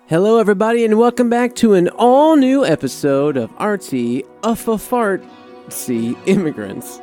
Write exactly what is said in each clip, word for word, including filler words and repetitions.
Hello, everybody, and welcome back to an all-new episode of Artsy, a Fartsy Immigrants.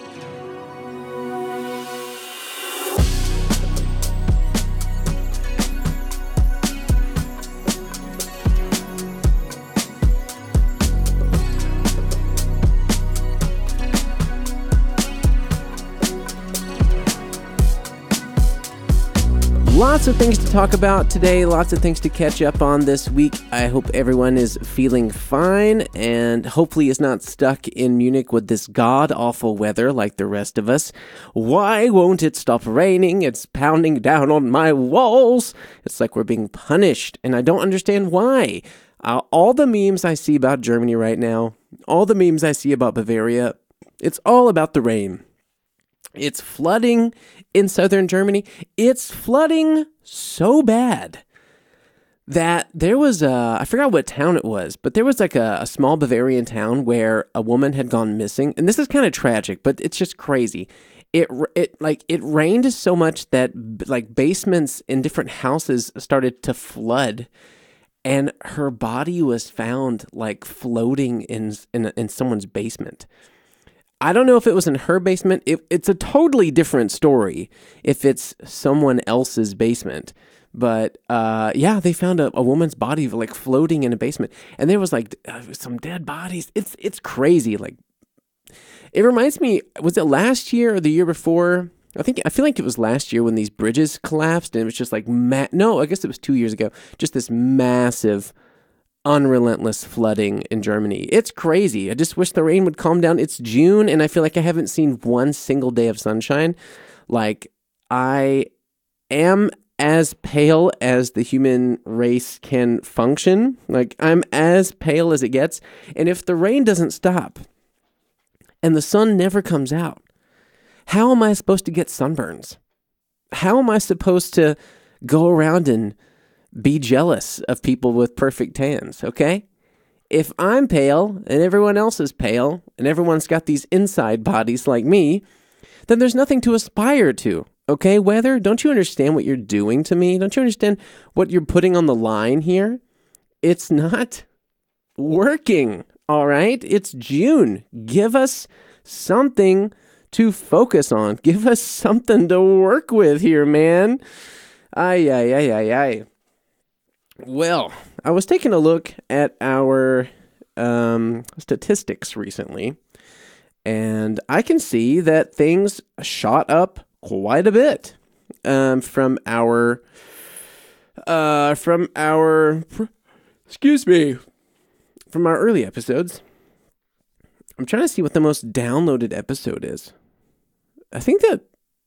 Lots of things to talk about today, lots of things to catch up on this week. I hope everyone is feeling fine and hopefully is not stuck in Munich with this god-awful weather like the rest of us. Why won't it stop raining? It's pounding down on my walls. It's like we're being punished, and I don't understand why. Uh, all the memes I see about Germany right now, all the memes I see about Bavaria, it's all about the rain. It's flooding in southern Germany. It's flooding so bad that there was a, I forgot what town it was, but there was like a, a small Bavarian town where a woman had gone missing. And this is kind of tragic, but it's just crazy. It, it like, it rained so much that like basements in different houses started to flood. And her body was found like floating in, in, in someone's basement. I don't know if it was in her basement. It, it's a totally different story if it's someone else's basement. But uh, yeah, they found a, a woman's body like floating in a basement, and there was like uh, some dead bodies. It's it's crazy. Like, it reminds me. Was it last year or the year before? I think I feel like it was last year when these bridges collapsed, and it was just like ma- no, I guess it was two years ago. Just this massive, unrelentless flooding in Germany. It's crazy. I just wish the rain would calm down. It's June, and I feel like I haven't seen one single day of sunshine. Like, I am as pale as the human race can function. Like, I'm as pale as it gets. And if the rain doesn't stop and the sun never comes out, how am I supposed to get sunburns? How am I supposed to go around and be jealous of people with perfect tans, okay? If I'm pale and everyone else is pale and everyone's got these inside bodies like me, then there's nothing to aspire to, okay? Weather, don't you understand what you're doing to me? Don't you understand what you're putting on the line here? It's not working, all right? It's June. Give us something to focus on. Give us something to work with here, man. Ay, ay, ay, ay, ay. Well, I was taking a look at our um, statistics recently, and I can see that things shot up quite a bit um, from our, uh, from our, excuse me, from our early episodes. I'm trying to see what the most downloaded episode is. I think that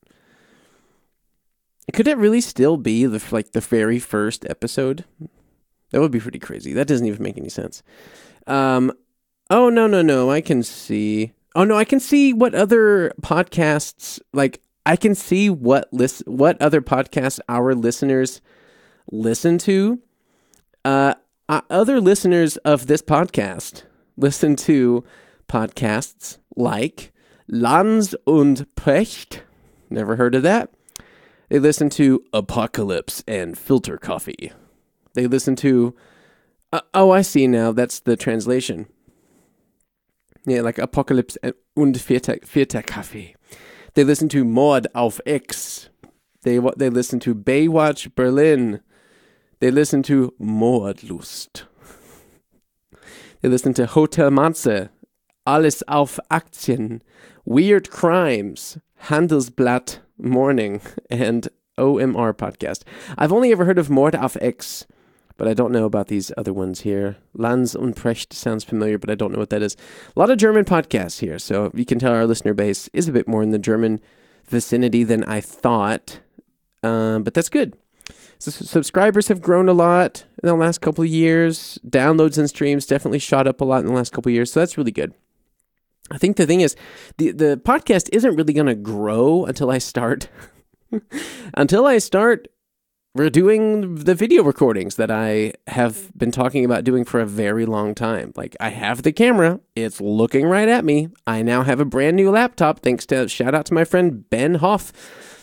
could it really still be the like the very first episode? That would be pretty crazy. That doesn't even make any sense. Um, oh, no, no, no. I can see. Oh, no, I can see what other podcasts, like, I can see what list, what other podcasts our listeners listen to. Uh, uh, other listeners of this podcast listen to podcasts like Lanz und Precht. Never heard of that. They listen to Apocalypse and Filter Coffee. They listen to... Uh, oh, I see now. That's the translation. Yeah, like Apocalypse und Filter, Filter Coffee. They listen to Mord auf X. They, they listen to Baywatch Berlin. They listen to Mordlust. They listen to Hotel Matze. Alles auf Aktien. Weird Crimes. Handelsblatt Morning, and O M R podcast. I've only ever heard of Mord auf X, but I don't know about these other ones here. Lanz und Precht sounds familiar, but I don't know what that is. A lot of German podcasts here, so you can tell our listener base is a bit more in the German vicinity than I thought, um, but that's good. So subscribers have grown a lot in the last couple of years. Downloads and streams definitely shot up a lot in the last couple of years, so that's really good. I think the thing is, the, the podcast isn't really going to grow until I start, until I start doing the video recordings that I have been talking about doing for a very long time. Like, I have the camera, it's looking right at me. I now have a brand new laptop, thanks to, shout out to my friend Ben Hoff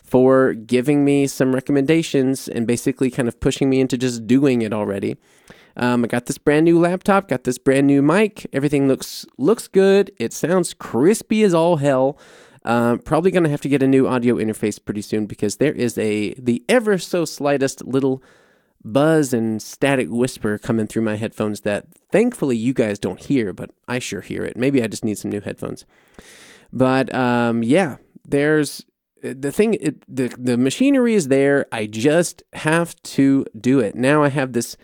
for giving me some recommendations and basically kind of pushing me into just doing it already. Um, I got this brand new laptop, got this brand new mic. Everything looks looks good. It sounds crispy as all hell. Uh, probably going to have to get a new audio interface pretty soon because there is a the ever so slightest little buzz and static whisper coming through my headphones that thankfully you guys don't hear, but I sure hear it. Maybe I just need some new headphones. But um, yeah, there's the thing. It, the the machinery is there. I just have to do it. Now I have this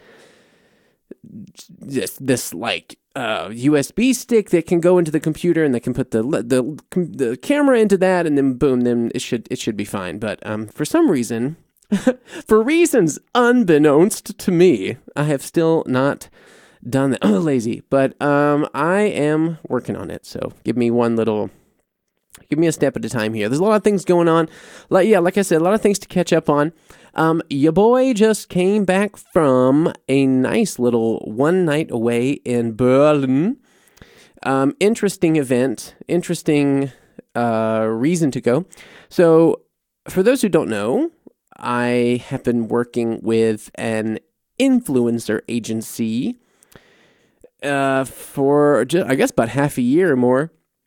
this this like. Uh, U S B stick that can go into the computer, and they can put the the the camera into that, and then boom, then it should it should be fine. But um, for some reason, for reasons unbeknownst to me, I have still not done that. Oh, lazy. But um, I am working on it. So give me one little, give me a step at a time here. There's a lot of things going on. Like yeah, like I said, a lot of things to catch up on. Um, your boy just came back from a nice little one night away in Berlin. Um, interesting event, interesting uh, reason to go. So, for those who don't know, I have been working with an influencer agency uh, for, just, I guess, about half a year or more.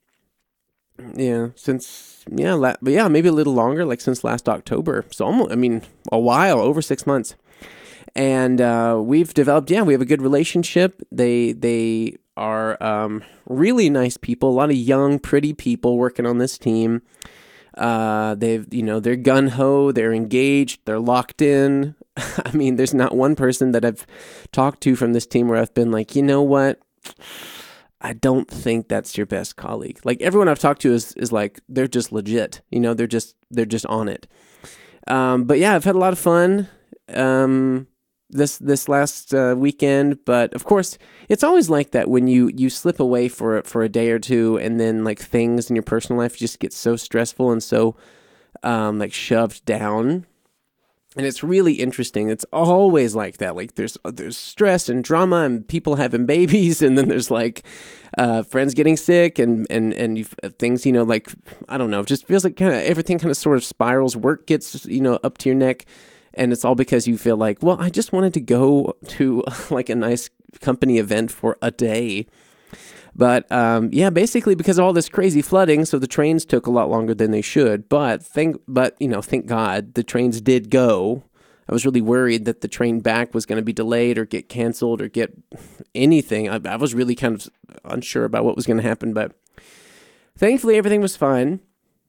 Yeah, since, yeah, la- but yeah, maybe a little longer, like since last October. So almost, I mean, a while, over six months. And uh, we've developed, yeah, we have a good relationship. They they are um, really nice people, a lot of young, pretty people working on this team. Uh, they've, you know, they're gung-ho, they're engaged, they're locked in. I mean, there's not one person that I've talked to from this team where I've been like, you know what? I don't think that's your best colleague. Like everyone I've talked to is is like they're just legit. You know, they're just they're just on it. Um, but yeah, I've had a lot of fun um, this this last uh, weekend. But of course, it's always like that when you you slip away for for a day or two, and then like things in your personal life just get so stressful and so um, like shoved down. And it's really interesting. It's always like that. Like there's there's stress and drama and people having babies, and then there's like uh, friends getting sick and and and you've, things, you know, like I don't know. It just feels like kind of everything kind of sort of spirals. Work gets, you know, up to your neck, and it's all because you feel like, well, I just wanted to go to like a nice company event for a day. But um, yeah, basically because of all this crazy flooding, so the trains took a lot longer than they should. But thank, but you know, thank God the trains did go. I was really worried that the train back was going to be delayed or get canceled or get anything. I, I was really kind of unsure about what was going to happen, but thankfully everything was fine.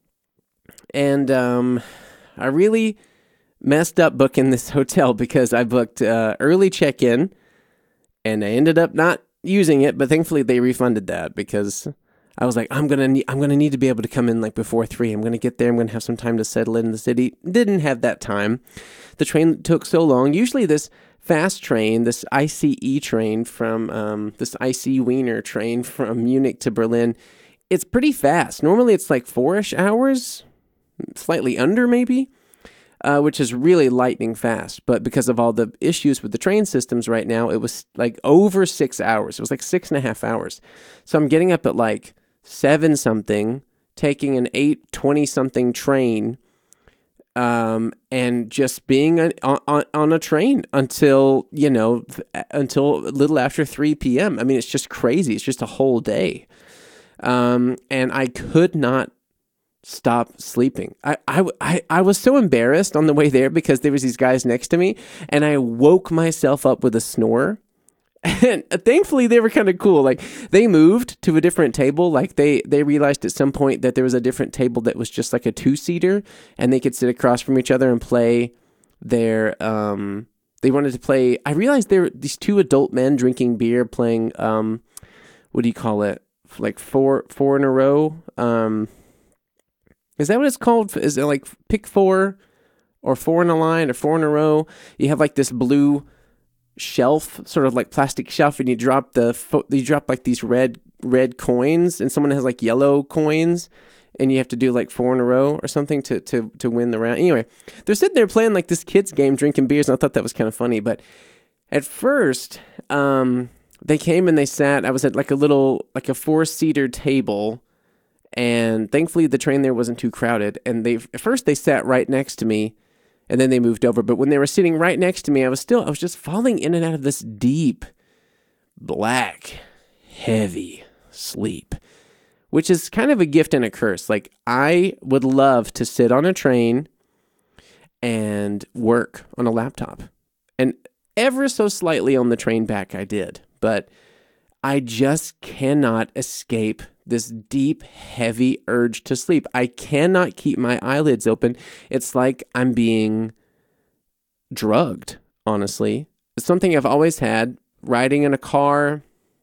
And um, I really messed up booking this hotel because I booked uh, early check-in, and I ended up not using it, but thankfully they refunded that because I was like, I'm gonna need, I'm gonna need to be able to come in like before three. I'm gonna get there. I'm gonna have some time to settle in the city. Didn't have that time. The train took so long. Usually this fast train, this I C E train from um, this I C Wiener train from Munich to Berlin, it's pretty fast. Normally it's like four-ish hours, slightly under maybe. Uh, which is really lightning fast. But because of all the issues with the train systems right now, it was like over six hours. It was like six and a half hours. So I'm getting up at like seven something, taking an eight twenty something train, um, and just being on, on, on a train until, you know, until a little after three p.m. I mean, it's just crazy. It's just a whole day. Um, and I could not stop sleeping. I, I, I, I was so embarrassed on the way there because there was these guys next to me, and I woke myself up with a snore. And thankfully they were kind of cool. Like they moved to a different table. Like they, they realized at some point that there was a different table that was just like a two-seater, and they could sit across from each other and play their, um, they wanted to play, I realized there were these two adult men drinking beer playing, um, what do you call it? Like four, four in a row. Um, Is that what it's called? Is it like pick four or four in a line or four in a row? You have like this blue shelf, sort of like plastic shelf, and you drop the you drop like these red red coins, and someone has like yellow coins, and you have to do like four in a row or something to to to win the round. Anyway, they're sitting there playing like this kids game, drinking beers, and I thought that was kind of funny. But at first, um, they came and they sat. I was at like a little like a four seater table. And thankfully, the train there wasn't too crowded. And they at first they sat right next to me, and then they moved over. But when they were sitting right next to me, I was still I was just falling in and out of this deep, black, heavy sleep, which is kind of a gift and a curse. Like, I would love to sit on a train and work on a laptop. And ever so slightly on the train back, I did. But I just cannot escape this deep, heavy urge to sleep. I cannot keep my eyelids open. It's like I'm being drugged, honestly. It's something I've always had. Riding in a car,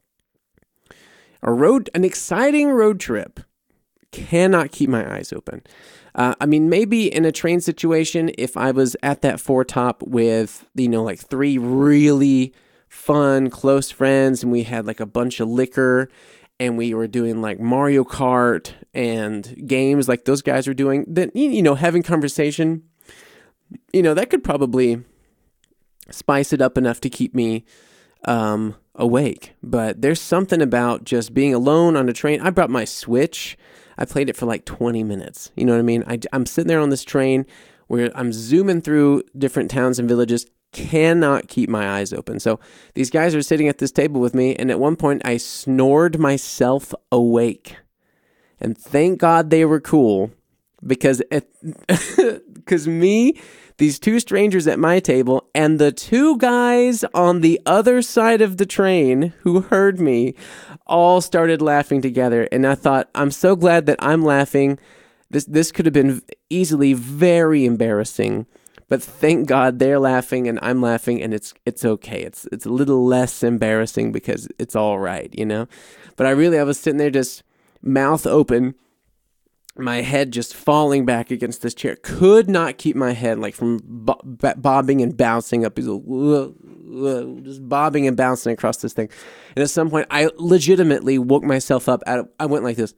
a road, an exciting road trip, cannot keep my eyes open. Uh, I mean, maybe in a train situation, if I was at that foretop with, you know, like three really fun, close friends, and we had like a bunch of liquor, and we were doing like Mario Kart and games like those guys were doing, then, you know, having conversation, you know, that could probably spice it up enough to keep me um, awake. But there's something about just being alone on a train. I brought my Switch. I played it for like twenty minutes. You know what I mean? I, I'm sitting there on this train where I'm zooming through different towns and villages, cannot keep my eyes open. So these guys are sitting at this table with me, and at one point I snored myself awake. And thank God they were cool, because because me, these two strangers at my table, and the two guys on the other side of the train who heard me all started laughing together. And I thought, I'm so glad that I'm laughing. This this could have been easily very embarrassing. But thank God they're laughing and I'm laughing, and it's it's okay. It's it's a little less embarrassing because it's all right, you know? But I really, I was sitting there just mouth open, my head just falling back against this chair. Could not keep my head like from bo- bobbing and bouncing up. Just bobbing and bouncing across this thing. And at some point, I legitimately woke myself up. Out of, I went like this.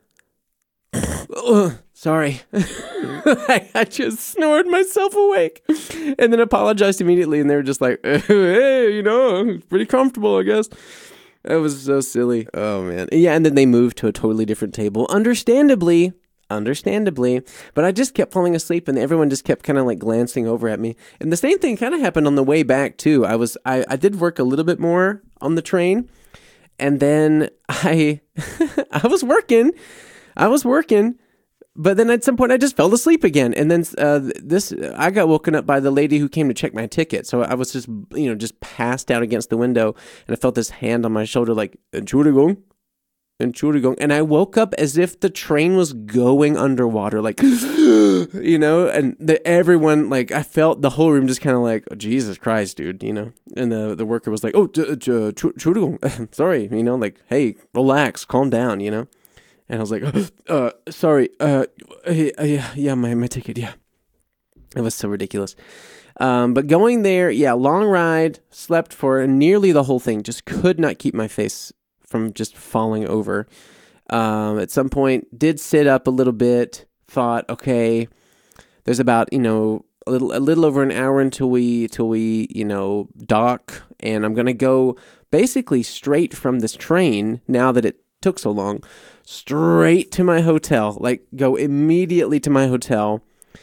Sorry. I just snored myself awake. And then apologized immediately. And they were just like, hey, you know, pretty comfortable, I guess. That was so silly. Oh, man. Yeah, and then they moved to a totally different table. Understandably. Understandably. But I just kept falling asleep, and everyone just kept kind of like glancing over at me. And the same thing kind of happened on the way back, too. I was I, I did work a little bit more on the train. And then I I was working. I was working. But then at some point I just fell asleep again. And then uh, this, I got woken up by the lady who came to check my ticket. So I was just, you know, just passed out against the window, and I felt this hand on my shoulder like, Entschuldigung, Entschuldigung. And I woke up as if the train was going underwater, like, you know, and the, everyone, like, I felt the whole room just kind of like, oh, Jesus Christ, dude, you know. And the, the worker was like, oh, Entschuldigung, sorry, you know, like, hey, relax, calm down, you know. And I was like, uh, sorry, uh, yeah, yeah, my, my ticket, yeah. It was so ridiculous. Um, but going there, yeah, long ride, slept for nearly the whole thing, just could not keep my face from just falling over. Um, at some point, did sit up a little bit, thought, okay, there's about, you know, a little a little over an hour until we, till we, you know, dock, and I'm going to go basically straight from this train, now that it took so long, straight to my hotel, like go immediately to my hotel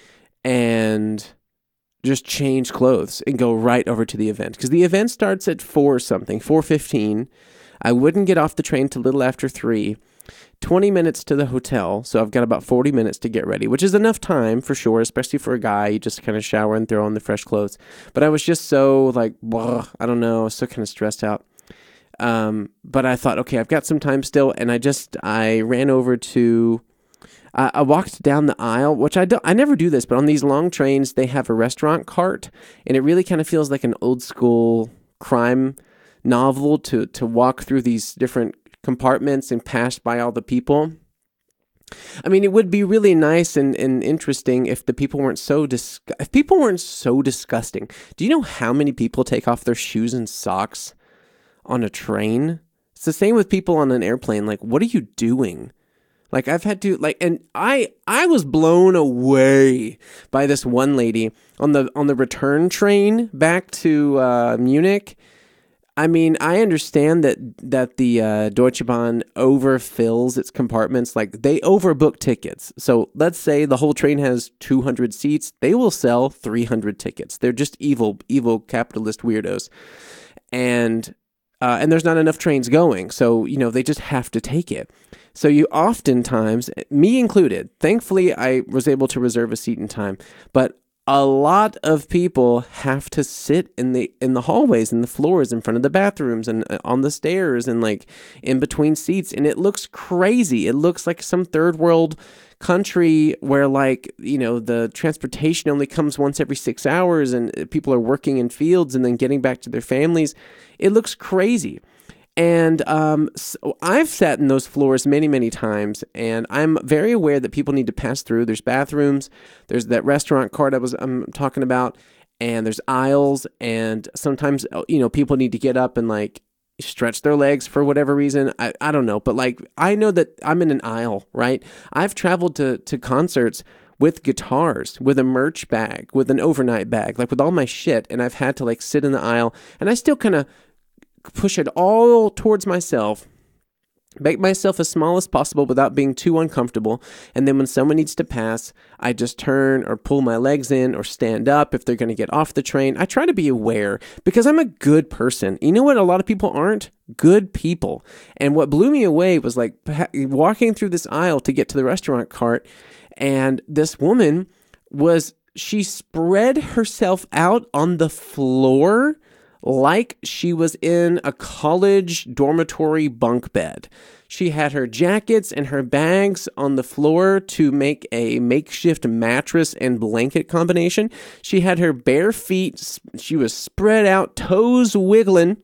and just change clothes and go right over to the event. Because the event starts at four something, four fifteen. I wouldn't get off the train till a little after three. twenty minutes to the hotel, so I've got about forty minutes to get ready, which is enough time for sure, especially for a guy. You just kind of shower and throw on the fresh clothes. But I was just so like, blah, I don't know, I was so kind of stressed out. Um, but I thought, okay, I've got some time still, and I just, I ran over to, uh, I walked down the aisle, which I don't, I never do this, but on these long trains, they have a restaurant cart, and it really kind of feels like an old school crime novel to, to walk through these different compartments and pass by all the people. I mean, it would be really nice and, and interesting if the people weren't so dis- if people weren't so disgusting. Do you know how many people take off their shoes and socks on a train? It's the same with people on an airplane. Like, what are you doing? Like, I've had to, like, and I, I was blown away by this one lady on the, on the return train back to uh, Munich. I mean, I understand that that the uh, Deutsche Bahn overfills its compartments. Like, they overbook tickets. So let's say the whole train has two hundred seats. They will sell three hundred tickets. They're just evil, evil capitalist weirdos. And uh, and there's not enough trains going. So, you know, they just have to take it. So you oftentimes, me included, thankfully I was able to reserve a seat in time, but a lot of people have to sit in the in the hallways and the floors in front of the bathrooms and on the stairs and like in between seats, and it looks crazy. It looks like some third world country where, like, you know, the transportation only comes once every six hours and people are working in fields and then getting back to their families. It looks crazy. And um, so I've sat in those floors many, many times, and I'm very aware that people need to pass through. There's bathrooms, there's that restaurant cart I was I'm talking about, and there's aisles, and sometimes, you know, people need to get up and like stretch their legs for whatever reason. I, I don't know, but like I know that I'm in an aisle, right? I've traveled to to concerts with guitars, with a merch bag, with an overnight bag, like with all my shit, and I've had to like sit in the aisle, and I still kind of push it all towards myself, make myself as small as possible without being too uncomfortable. And then when someone needs to pass, I just turn or pull my legs in or stand up if they're going to get off the train. I try to be aware because I'm a good person. You know what? A lot of people aren't good people. And what blew me away was like walking through this aisle to get to the restaurant cart. And this woman was, she spread herself out on the floor like she was in a college dormitory bunk bed. She had her jackets and her bags on the floor to make a makeshift mattress and blanket combination. She had her bare feet. She was spread out, toes wiggling.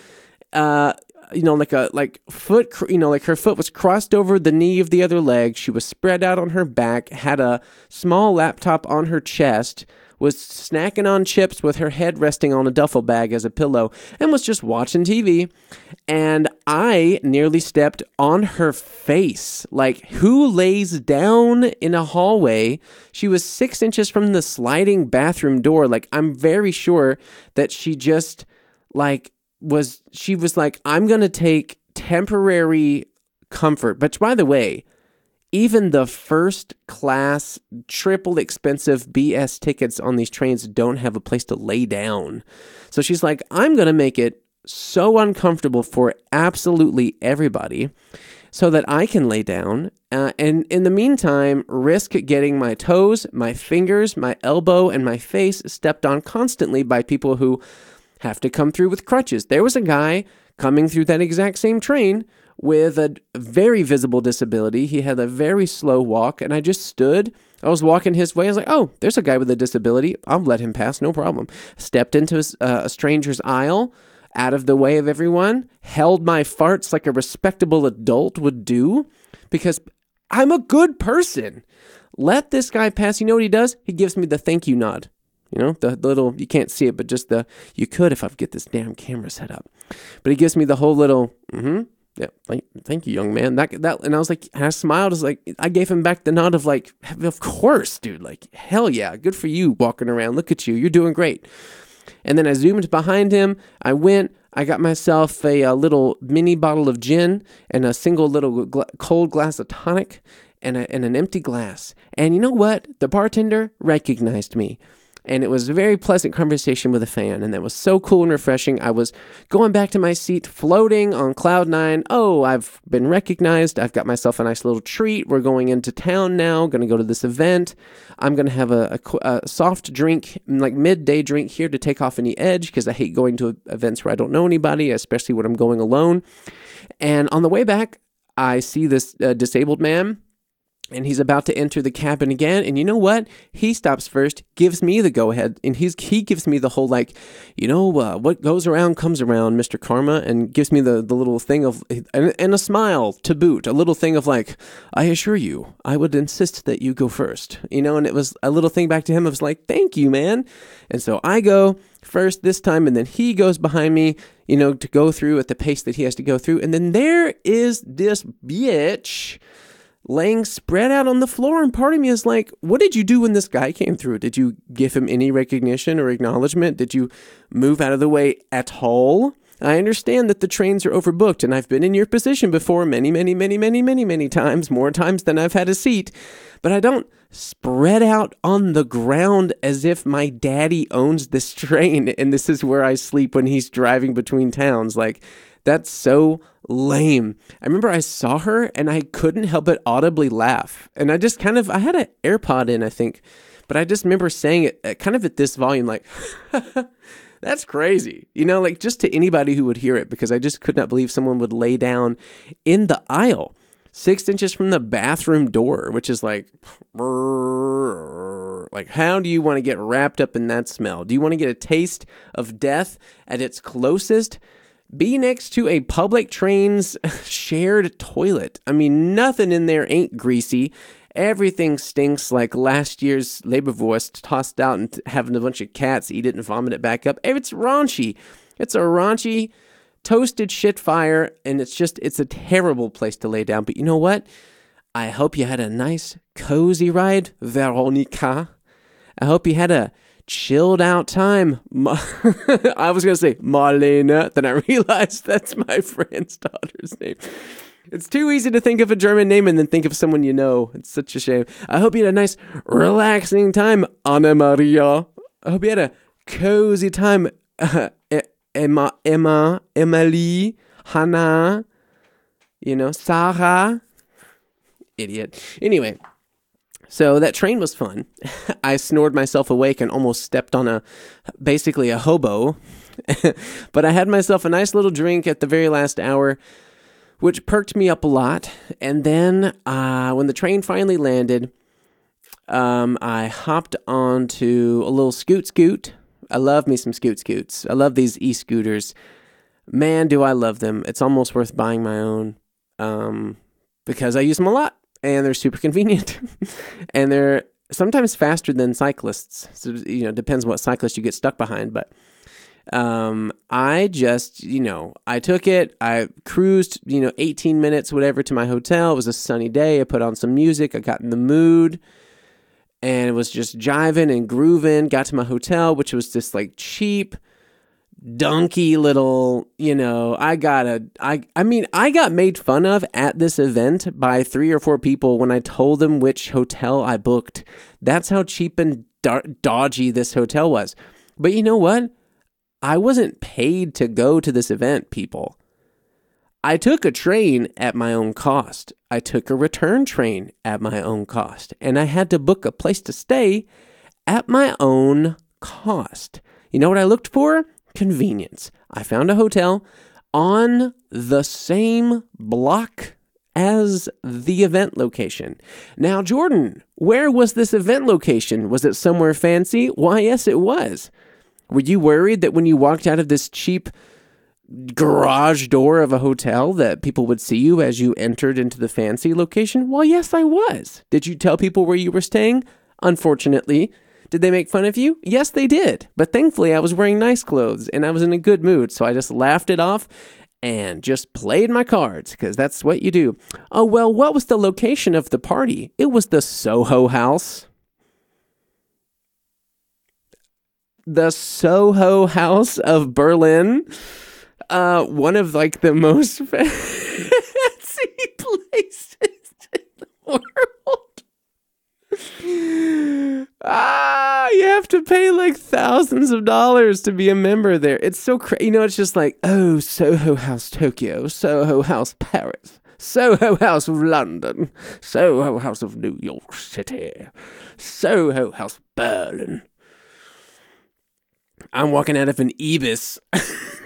Uh, you know, like a like foot. You know, like her foot was crossed over the knee of the other leg. She was spread out on her back. Had a small laptop on her chest. Was snacking on chips with her head resting on a duffel bag as a pillow, and was just watching T V. And I nearly stepped on her face. Like, who lays down in a hallway? She was six inches from the sliding bathroom door. Like, I'm very sure that she just, like, was, she was like, I'm going to take temporary comfort. But by the way, even the first class, triple expensive B S tickets on these trains don't have a place to lay down. So she's like, I'm going to make it so uncomfortable for absolutely everybody so that I can lay down. Uh, and in the meantime, risk getting my toes, my fingers, my elbow, and my face stepped on constantly by people who have to come through with crutches. There was a guy coming through that exact same train with a very visible disability. He had a very slow walk, and I just stood. I was walking his way. I was like, oh, there's a guy with a disability. I'll let him pass, no problem. Stepped into a, uh, a stranger's aisle, out of the way of everyone, held my farts like a respectable adult would do, because I'm a good person. Let this guy pass. You know what he does? He gives me the thank you nod. You know, the little, you can't see it, but just the, you could if I could get this damn camera set up. But he gives me the whole little, mm-hmm. Yeah, thank, thank you, young man. That that, and I was like, and I smiled. I was like, I gave him back the nod of like, of course, dude. Like, hell yeah, good for you walking around. Look at you, you're doing great. And then I zoomed behind him. I went. I got myself a, a little mini bottle of gin and a single little gl- cold glass of tonic and a, and an empty glass. And you know what? The bartender recognized me. And it was a very pleasant conversation with a fan, and that was so cool and refreshing. I was going back to my seat, floating on cloud nine. Oh, I've been recognized. I've got myself a nice little treat. We're going into town now, going to go to this event. I'm going to have a, a, a soft drink, like midday drink here to take off any edge, because I hate going to events where I don't know anybody, especially when I'm going alone. And on the way back, I see this uh, disabled man, and he's about to enter the cabin again. And you know what? He stops first, gives me the go-ahead. And he's he gives me the whole, like, you know, uh, what goes around comes around, Mister Karma. And gives me the, the little thing of, and, and a smile to boot. A little thing of like, I assure you, I would insist that you go first. You know, and it was a little thing back to him. I was like, thank you, man. And so I go first this time. And then he goes behind me, you know, to go through at the pace that he has to go through. And then there is this bitch laying spread out on the floor, and part of me is like, what did you do when this guy came through? Did you give him any recognition or acknowledgement? Did you move out of the way at all? I understand that the trains are overbooked, and I've been in your position before many, many, many, many, many, many times, more times than I've had a seat, but I don't spread out on the ground as if my daddy owns this train, and this is where I sleep when he's driving between towns. Like, that's so lame. I remember I saw her, and I couldn't help but audibly laugh, and I just kind of, I had an AirPod in, I think, but I just remember saying it uh, kind of at this volume, like, that's crazy. You know, like just to anybody who would hear it, because I just could not believe someone would lay down in the aisle, six inches from the bathroom door, which is like, like, how do you want to get wrapped up in that smell? Do you want to get a taste of death at its closest? Be next to a public train's shared toilet. I mean, nothing in there ain't greasy. Everything stinks like last year's Leberwurst tossed out and having a bunch of cats eat it and vomit it back up. It's raunchy. It's a raunchy, toasted shit fire, and it's just, it's a terrible place to lay down. But you know what? I hope you had a nice, cozy ride, Veronica. I hope you had a chilled out time. I was going to say Marlena, then I realized that's my friend's daughter's name. It's too easy to think of a German name and then think of someone you know. It's such a shame. I hope you had a nice, relaxing time, Anna Maria. I hope you had a cozy time, uh, Emma, Emma, Emily, Hannah, you know, Sarah. Idiot. Anyway, so that train was fun. I snored myself awake and almost stepped on a, basically a hobo. But I had myself a nice little drink at the very last hour, which perked me up a lot. And then uh, when the train finally landed, um, I hopped onto a little scoot scoot. I love me some scoot scoots. I love these e-scooters. Man, do I love them. It's almost worth buying my own um, because I use them a lot, and they're super convenient. And they're sometimes faster than cyclists. So, you know, depends what cyclist you get stuck behind, but Um, I just, you know, I took it, I cruised, you know, eighteen minutes, whatever, to my hotel. It was a sunny day. I put on some music. I got in the mood and it was just jiving and grooving. Got to my hotel, which was just like cheap, dunky little, you know, I got a, I, I mean, I got made fun of at this event by three or four people when I told them which hotel I booked. That's how cheap and dar- dodgy this hotel was. But you know what? I wasn't paid to go to this event, people. I took a train at my own cost. I took a return train at my own cost. And I had to book a place to stay at my own cost. You know what I looked for? Convenience. I found a hotel on the same block as the event location. Now, Jordan, where was this event location? Was it somewhere fancy? Why, yes, it was. Were you worried that when you walked out of this cheap garage door of a hotel that people would see you as you entered into the fancy location? Well, yes, I was. Did you tell people where you were staying? Unfortunately. Did they make fun of you? Yes, they did. But thankfully, I was wearing nice clothes and I was in a good mood. So I just laughed it off and just played my cards because that's what you do. Oh, well, what was the location of the party? It was the Soho House. The Soho House of Berlin, uh, one of like the most fancy places in the world. Ah, you have to pay like thousands of dollars to be a member there. It's so crazy. You know, it's just like, oh, Soho House Tokyo, Soho House Paris, Soho House of London, Soho House of New York City, Soho House Berlin. I'm walking out of an Ibis. I'm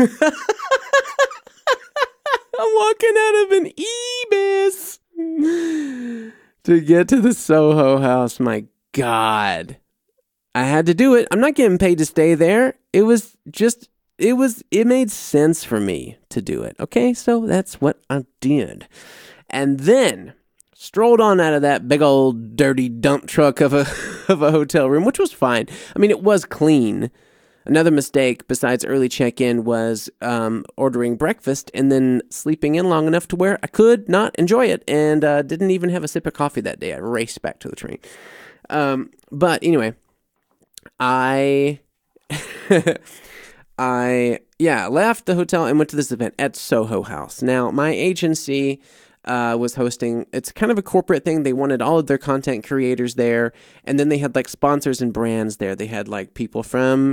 walking out of an Ibis to get to the Soho House. My God. I had to do it. I'm not getting paid to stay there. It was just, it was, it made sense for me to do it. Okay, so that's what I did. And then strolled on out of that big old dirty dump truck of a of a hotel room, which was fine. I mean, it was clean. Another mistake besides early check-in was um, ordering breakfast and then sleeping in long enough to where I could not enjoy it and uh, didn't even have a sip of coffee that day. I raced back to the train. Um, but anyway, I I, yeah, left the hotel and went to this event at Soho House. Now, my agency uh, was hosting, it's kind of a corporate thing. They wanted all of their content creators there. And then they had like sponsors and brands there. They had like people from,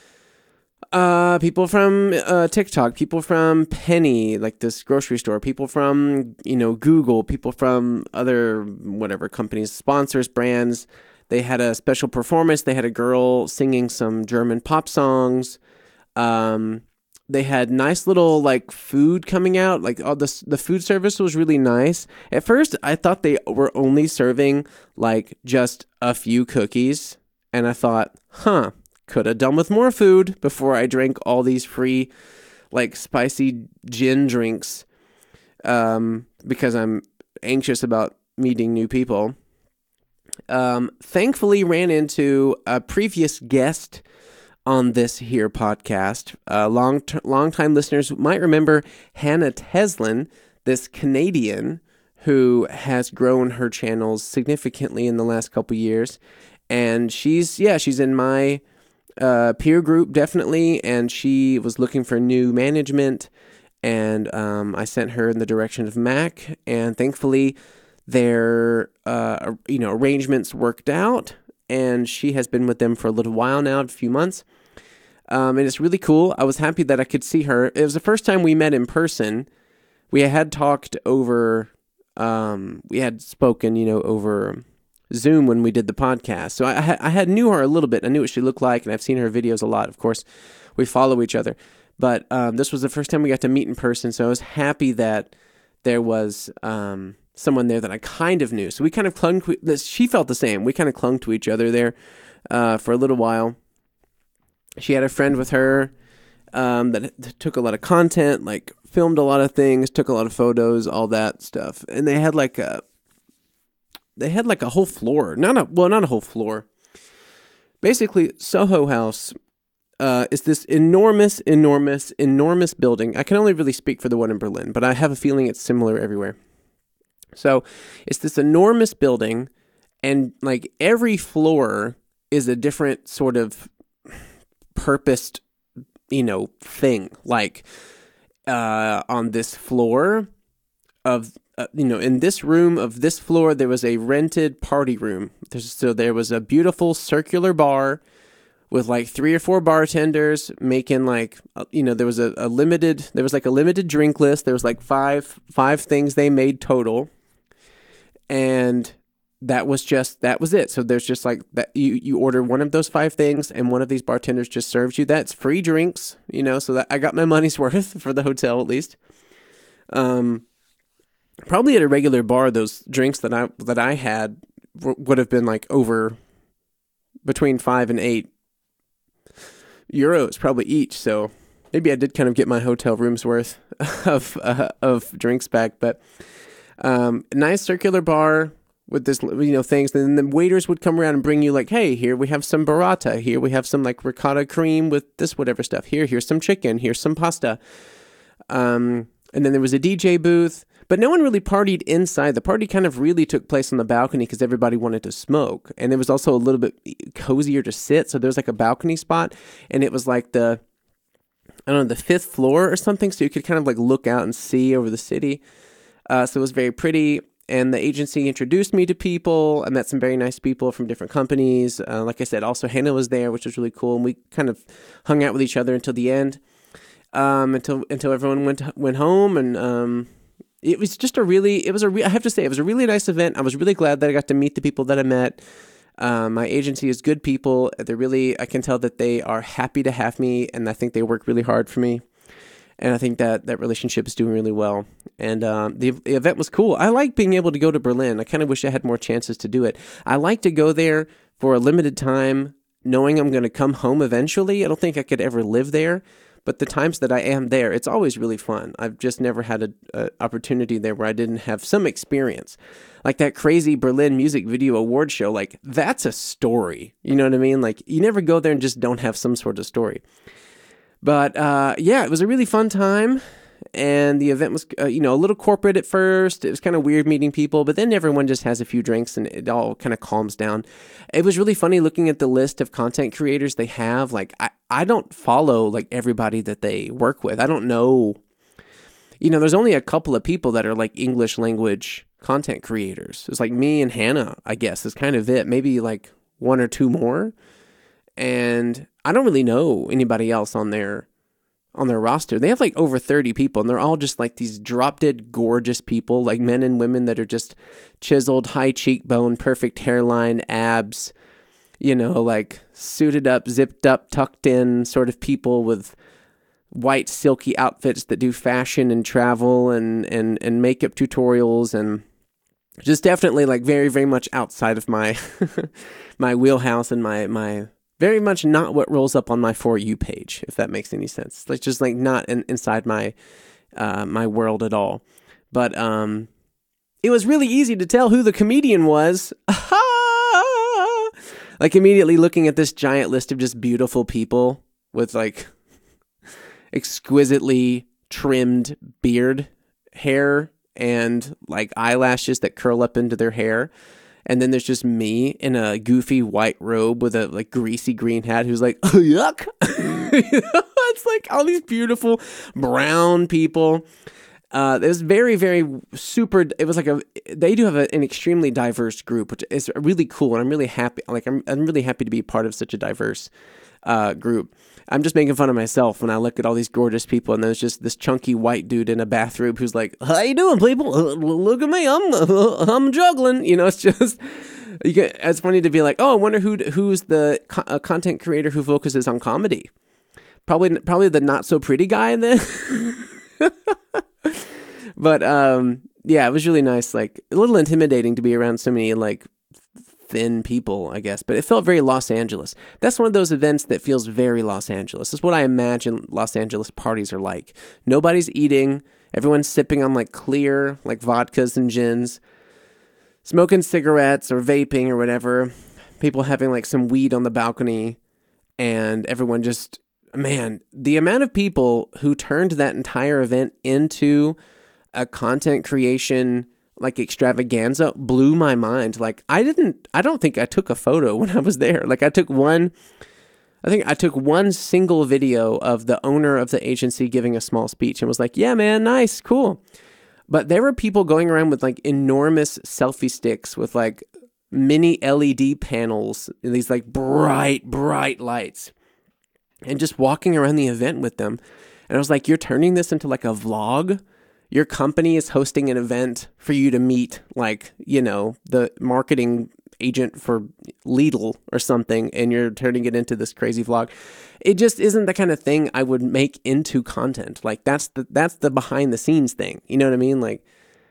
uh, people from uh, TikTok, people from Penny, like this grocery store, people from, you know, Google, people from other, whatever companies, sponsors, brands. They had a special performance. They had a girl singing some German pop songs. Um, they had nice little like food coming out. Like all the the food service was really nice. At first, I thought they were only serving like just a few cookies, and I thought, huh, could have done with more food before I drank all these free like spicy gin drinks. Um, because I'm anxious about meeting new people. Um, thankfully, ran into a previous guest on this here podcast. Uh, long, t- long-time listeners might remember Hannah Teslin, this Canadian who has grown her channels significantly in the last couple years. And she's, yeah, she's in my uh, peer group, definitely. And she was looking for new management. And um, I sent her in the direction of Mac. And thankfully, their uh, you know arrangements worked out. And she has been with them for a little while now, a few months. Um, and it's really cool. I was happy that I could see her. It was the first time we met in person. We had talked over, um, we had spoken, you know, over Zoom when we did the podcast. So I, I had knew her a little bit. I knew what she looked like, and I've seen her videos a lot. Of course, we follow each other. But um, this was the first time we got to meet in person. So I was happy that there was um, someone there that I kind of knew. So we kind of clung to, she felt the same. We kind of clung to each other there uh, for a little while. She had a friend with her um, that took a lot of content, like filmed a lot of things, took a lot of photos, all that stuff. And they had like a, they had like a whole floor, not a, well, not a whole floor. Basically, Soho House uh, is this enormous, enormous, enormous building. I can only really speak for the one in Berlin, but I have a feeling it's similar everywhere. So it's this enormous building, and like every floor is a different sort of purposed, you know, thing. Like uh, on this floor of, uh, you know, in this room of this floor, there was a rented party room. There's, so there was a beautiful circular bar with like three or four bartenders making like, uh, you know, there was a, a limited, there was like a limited drink list. There was like five, five things they made total. And that was just, that was it. So there's just like that you, you order one of those five things and one of these bartenders just serves you. That's free drinks, you know, so that I got my money's worth for the hotel at least. Um, probably at a regular bar, those drinks that I, that I had w- would have been like over between five and eight euros probably each. So maybe I did kind of get my hotel room's worth of, uh, of drinks back, but, um, nice circular bar with this, you know, things. And then the waiters would come around and bring you like, hey, here we have some burrata. Here we have some like ricotta cream with this whatever stuff. Here, here's some chicken. Here's some pasta. Um, and then there was a D J booth. But no one really partied inside. The party kind of really took place on the balcony because everybody wanted to smoke. And it was also a little bit cozier to sit. So there's like a balcony spot. And it was like the, I don't know, the fifth floor or something. So you could kind of like look out and see over the city. Uh, so it was very pretty. And the agency introduced me to people. I met some very nice people from different companies. Uh, like I said, also Hannah was there, which was really cool. And we kind of hung out with each other until the end, um, until until everyone went went home. And um, it was just a really, it was a, re- I have to say, it was a really nice event. I was really glad that I got to meet the people that I met. Um, my agency is good people. They're really, I can tell that they are happy to have me, and I think they work really hard for me. And I think that that relationship is doing really well. And um, the, the event was cool. I like being able to go to Berlin. I kind of wish I had more chances to do it. I like to go there for a limited time, knowing I'm going to come home eventually. I don't think I could ever live there. But the times that I am there, it's always really fun. I've just never had an a opportunity there where I didn't have some experience. Like that crazy Berlin Music Video Award show, like that's a story. You know what I mean? Like you never go there and just don't have some sort of story. But uh, yeah, it was a really fun time. and the event was, uh, you know, a little corporate at first. It was kind of weird meeting people, but then everyone just has a few drinks and it all kind of calms down. It was really funny looking at the list of content creators they have. Like, I, I don't follow like everybody that they work with. I don't know, you know, there's only a couple of people that are like English language content creators. It's like me and Hannah, I guess, is kind of it. Maybe like one or two more. And I don't really know anybody else on their on their roster. They have like over thirty people, and they're all just like these drop dead gorgeous people, like men and women that are just chiseled, high cheekbone, perfect hairline, abs, you know, like suited up, zipped up, tucked in sort of people with white silky outfits that do fashion and travel and, and, and makeup tutorials, and just definitely like very, very much outside of my my wheelhouse and my my very much not what rolls up on my For You page, if that makes any sense. It's just like not in, inside my uh, my world at all. But um, it was really easy to tell who the comedian was. Like immediately looking at this giant list of just beautiful people with like exquisitely trimmed beard hair and like eyelashes that curl up into their hair. And then there's just me in a goofy white robe with a like greasy green hat who's like, oh, yuck. It's like all these beautiful brown people. Uh, it was very, very super. It was like a, they do have a, an extremely diverse group, which is really cool. And I'm really happy. Like, I'm, I'm really happy to be part of such a diverse uh, group. I'm just making fun of myself when I look at all these gorgeous people, and there's just this chunky white dude in a bathrobe who's like, "How you doing, people? Uh, look at me, I'm uh, I'm juggling." You know, it's just you get. It's funny to be like, "Oh, I wonder who who's the co- uh, content creator who focuses on comedy." Probably probably the not so pretty guy in there. But um, yeah, it was really nice. Like a little intimidating to be around so many like thin people, I guess, but it felt very Los Angeles. That's one of those events that feels very Los Angeles. It's what I imagine Los Angeles parties are like. Nobody's eating. Everyone's sipping on like clear, like vodkas and gins, smoking cigarettes or vaping or whatever. People having like some weed on the balcony, and everyone just, man, the amount of people who turned that entire event into a content creation like extravaganza blew my mind. Like I didn't, I don't think I took a photo when I was there. Like I took one, I think I took one single video of the owner of the agency giving a small speech and was like, yeah, man, nice, cool. But there were people going around with like enormous selfie sticks with like mini L E D panels and these like bright, bright lights and just walking around the event with them. And I was like, you're turning this into like a vlog? Your company is hosting an event for you to meet, like, you know, the marketing agent for Lidl or something, and you're turning it into this crazy vlog. It just isn't the kind of thing I would make into content. Like, that's the that's the behind the scenes thing. You know what I mean? Like,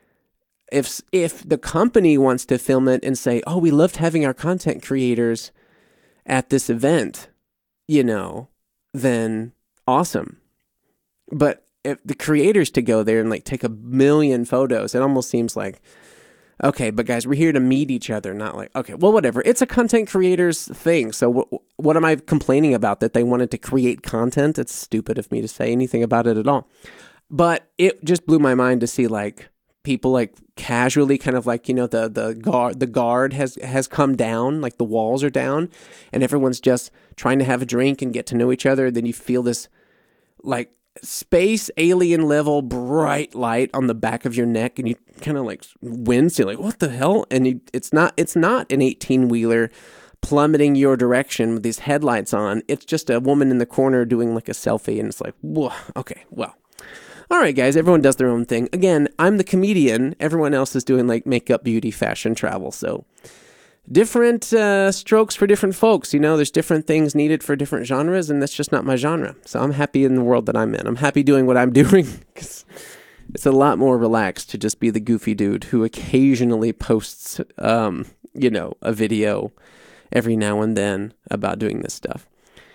if if the company wants to film it and say, oh, we loved having our content creators at this event, you know, then awesome. But if the creators to go there and like take a million photos, it almost seems like, okay, but guys, we're here to meet each other, not like, okay, well, whatever. It's a content creator's thing. So w- what am I complaining about? That they wanted to create content? It's stupid of me to say anything about it at all. But it just blew my mind to see like people like casually kind of like, you know, the, the guard, the guard has, has come down, like the walls are down and everyone's just trying to have a drink and get to know each other. Then you feel this like space alien level bright light on the back of your neck, and you kind of like wince. You're like, what the hell? And you, it's not it's not an eighteen wheeler plummeting your direction with these headlights on. It's just a woman in the corner doing like a selfie, and it's like, whoa, okay, well, all right, guys, everyone does their own thing. Again, I'm the comedian. Everyone else is doing like makeup, beauty, fashion, travel. So different uh, strokes for different folks. You know, there's different things needed for different genres, and that's just not my genre. So I'm happy in the world that I'm in. I'm happy doing what I'm doing because it's a lot more relaxed to just be the goofy dude who occasionally posts, um, you know, a video every now and then about doing this stuff.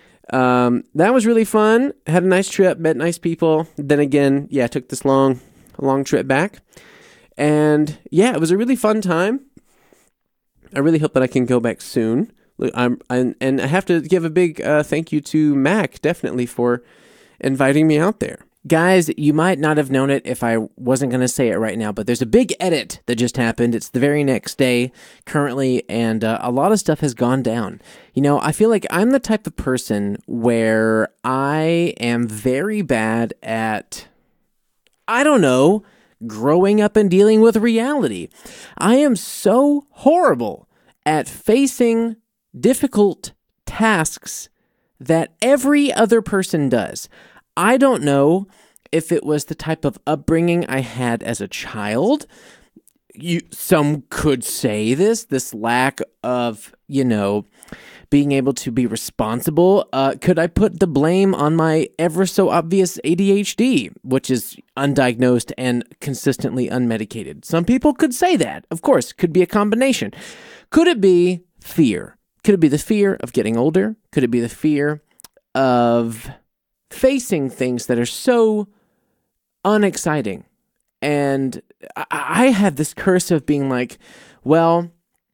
Um, that was really fun. Had a nice trip, met nice people. Then again, yeah, I took this long, long trip back. And yeah, it was a really fun time. I really hope that I can go back soon. I'm, I'm and I have to give a big uh, thank you to Mac, definitely, for inviting me out there. Guys, you might not have known it if I wasn't going to say it right now, but there's a big edit that just happened. It's the very next day currently, and uh, a lot of stuff has gone down. You know, I feel like I'm the type of person where I am very bad at, I don't know, growing up and dealing with reality. I am so horrible at facing difficult tasks that every other person does. I don't know if it was the type of upbringing I had as a child. You, some could say this, this lack of, you know, being able to be responsible. Uh, could I put the blame on my ever so obvious A D H D, which is undiagnosed and consistently unmedicated? Some people could say that. Of course, could be a combination. Could it be fear? Could it be the fear of getting older? Could it be the fear of facing things that are so unexciting? And I, I have this curse of being like, well,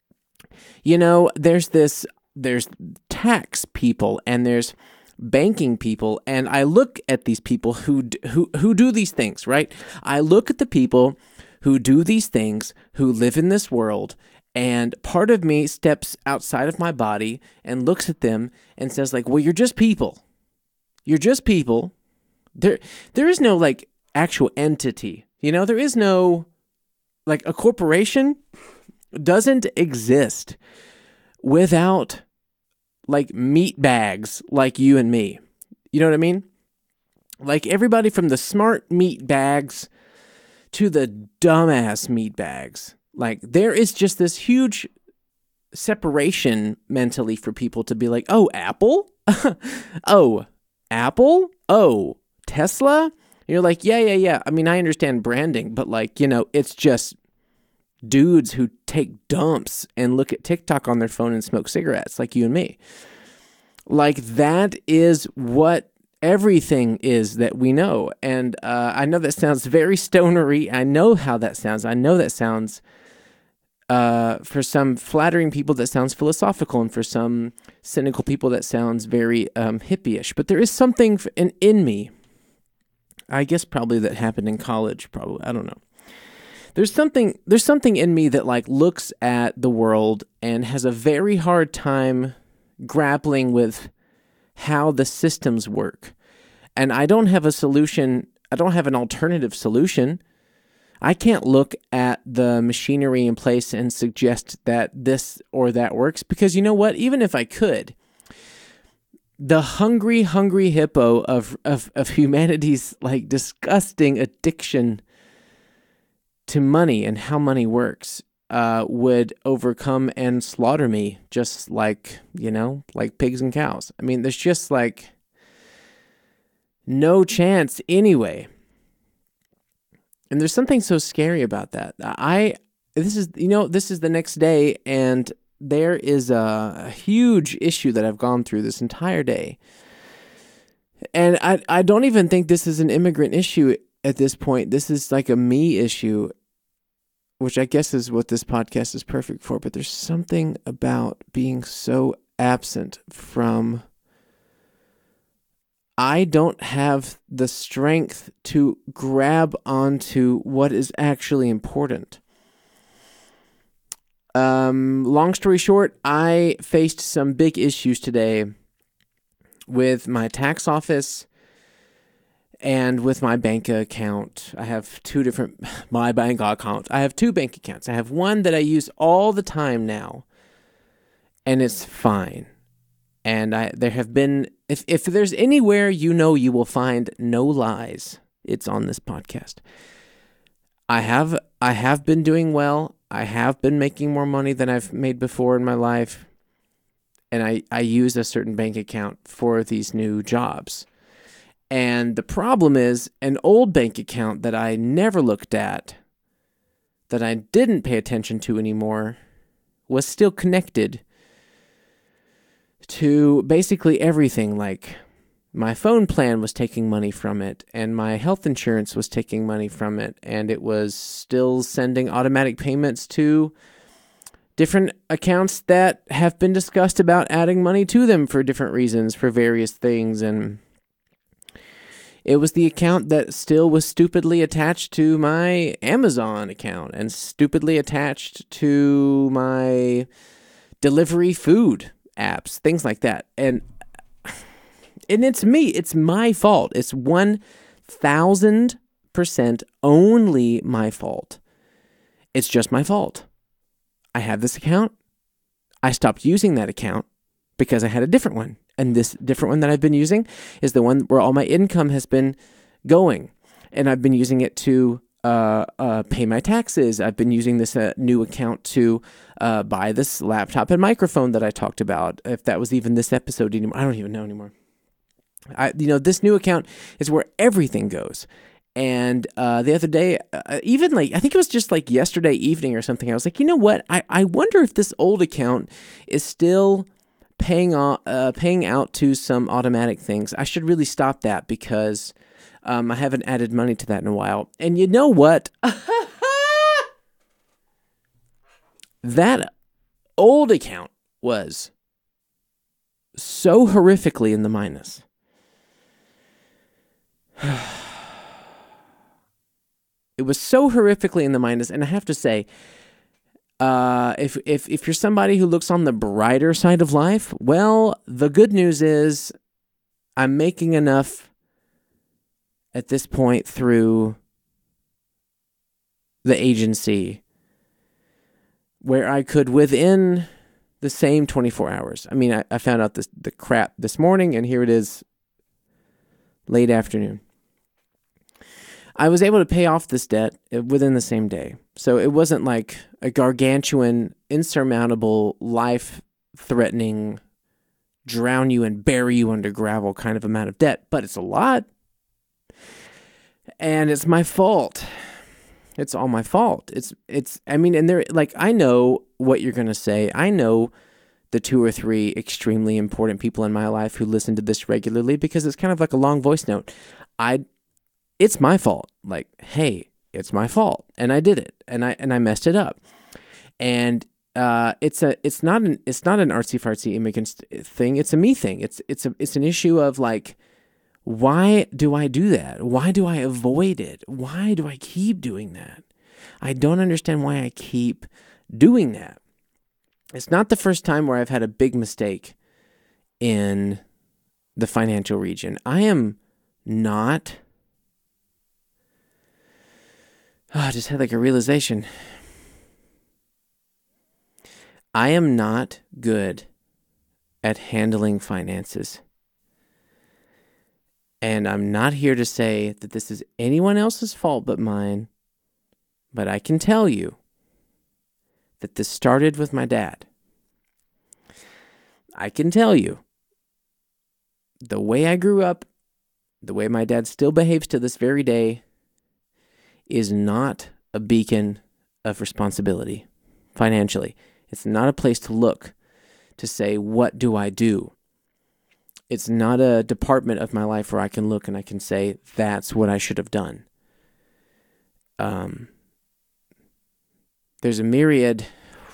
you know, there's this, there's tax people and there's banking people, and I look at these people who who who do these things, right? I look at the people who do these things, who live in this world, and part of me steps outside of my body and looks at them and says like, well, you're just people. You're just people. There, there is no like actual entity. You know, there is no like a corporation doesn't exist without like meat bags like you and me. You know what I mean? Like everybody from the smart meat bags to the dumbass meat bags. Like there is just this huge separation mentally for people to be like, oh, Apple? oh, Apple? Oh, Tesla? And you're like, yeah, yeah, yeah. I mean, I understand branding, but like, you know, it's just dudes who take dumps and look at TikTok on their phone and smoke cigarettes like you and me. Like that is what everything is that we know. And uh, I know that sounds very stonery. I know how that sounds. I know that sounds, uh, for some flattering people, that sounds philosophical, and for some cynical people, that sounds very um, hippie-ish. But there is something in, in me, I guess probably that happened in college, probably. I don't know. There's something, there's something in me that like looks at the world and has a very hard time grappling with how the systems work. And I don't have a solution. I don't have an alternative solution. I can't look at the machinery in place and suggest that this or that works, because you know what? Even if I could, the hungry, hungry hippo of, of, of humanity's like disgusting addiction to money and how money works uh, would overcome and slaughter me, just like, you know, like pigs and cows. I mean, there's just like no chance anyway. And there's something so scary about that. I, this is, you know, this is the next day, and there is a, a huge issue that I've gone through this entire day. And I, I don't even think this is an immigrant issue at this point. This is like a me issue, which I guess is what this podcast is perfect for. But there's something about being so absent from, I don't have the strength to grab onto what is actually important. Um, long story short, I faced some big issues today with my tax office and with my bank account. I have two different, my bank account. I have two bank accounts. I have one that I use all the time now, and it's fine. And I, there have been, if, if there's anywhere you know you will find no lies, it's on this podcast. I have, I have been doing well. I have been making more money than I've made before in my life. And I, I use a certain bank account for these new jobs. And the problem is, an old bank account that I never looked at, that I didn't pay attention to anymore, was still connected to basically everything. Like my phone plan was taking money from it, and my health insurance was taking money from it, and it was still sending automatic payments to different accounts that have been discussed about adding money to them for different reasons, for various things. And It was the account that still was stupidly attached to my Amazon account and stupidly attached to my delivery food apps, things like that. And and it's me. It's my fault. It's one thousand percent only my fault. It's just my fault. I have this account. I stopped using that account because I had a different one. And this different one that I've been using is the one where all my income has been going. And I've been using it to uh, uh, pay my taxes. I've been using this uh, new account to uh, buy this laptop and microphone that I talked about. If that was even this episode anymore. I don't even know anymore. I, you know, this new account is where everything goes. And uh, the other day, uh, even like, I think it was just like yesterday evening or something, I was like, you know what? I, I wonder if this old account is still paying uh, uh, paying out to some automatic things. I should really stop that because um, I haven't added money to that in a while. And you know what? That old account was so horrifically in the minus. It was so horrifically in the minus, and I have to say, Uh, if if if you're somebody who looks on the brighter side of life, well, the good news is I'm making enough at this point through the agency where I could, within the same twenty-four hours. I mean, I, I found out this the crap this morning, and here it is late afternoon. I was able to pay off this debt within the same day. So it wasn't like a gargantuan, insurmountable, life-threatening, drown you and bury you under gravel kind of amount of debt, but it's a lot. And it's my fault. It's all my fault. It's, it's, I mean, and there, like, I know what you're going to say. I know the two or three extremely important people in my life who listen to this regularly because it's kind of like a long voice note. I, it's my fault. Like, hey, it's my fault, and I did it, and I and I messed it up, and uh, it's a it's not an it's not an artsy fartsy immigrant thing. It's a me thing. It's it's a it's an issue of like, why do I do that? Why do I avoid it? Why do I keep doing that? I don't understand why I keep doing that. It's not the first time where I've had a big mistake in the financial region. I am not. Oh, I just had like a realization. I am not good at handling finances. And I'm not here to say that this is anyone else's fault but mine. But I can tell you that this started with my dad. I can tell you the way I grew up, the way my dad still behaves to this very day, is not a beacon of responsibility financially. It's not a place to look to say, what do I do? It's not a department of my life where I can look and I can say, that's what I should have done. Um, there's a myriad,